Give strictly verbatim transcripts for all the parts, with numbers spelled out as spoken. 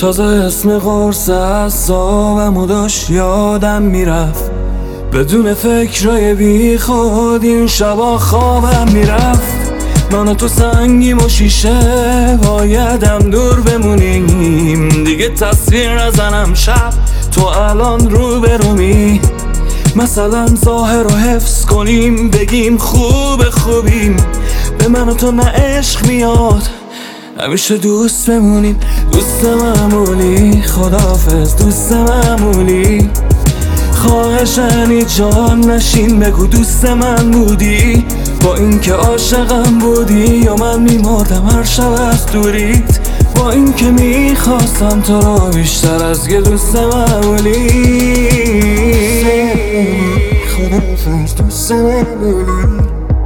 تازه اسم قرص اعصابمو داشت یادم میرفت، بدون فکرای بی خود این شبا خوابم میرفت. من و تو سنگیم و شیشه بایدم دور بمونیم، دیگه تصویر نزنم شب تو الان رو برومی. مثلا ظاهر رو حفظ کنیم بگیم خوب خوبیم، به من و تو نه عشق میاد همیشه دوست بمونیم. دوست معمولی خداحافظ دوست معمولی، خواهشنی جان نشین بگو دوست من بودی، با اینکه عاشقم بودی یا من میمردم هر شب از دوریت، با اینکه میخواستم تو رو بیشتر از یه دوست معمولی. خداحافظ دوست معمولی.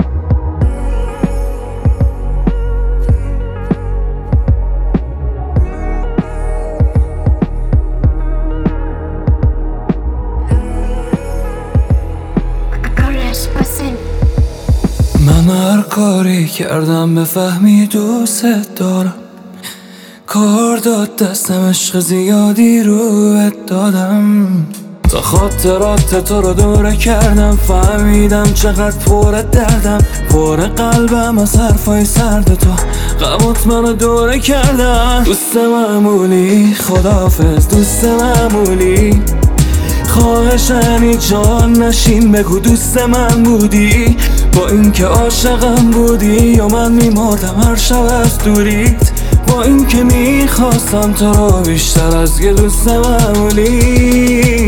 من هر کاری کردم بفهمی دوست دارم، کار داد دستم عشق زیادی روت دادم، تا خاطرات تو رو دوره کردم فهمیدم چقدر پر دردم، پر قلبم از حرفای سرد تو غمات منو دوره کردم. دوست معمولی خداحافظ دوست معمولی، خواهشنی جان نشین بگو دوست من بودی، با اینکه عاشقم بودی یا من میمردم هر شب از دوریت، با اینکه میخواستم تو رو بیشتر از یه دوست معمولی.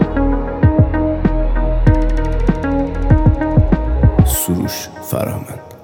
سروش فرهمند.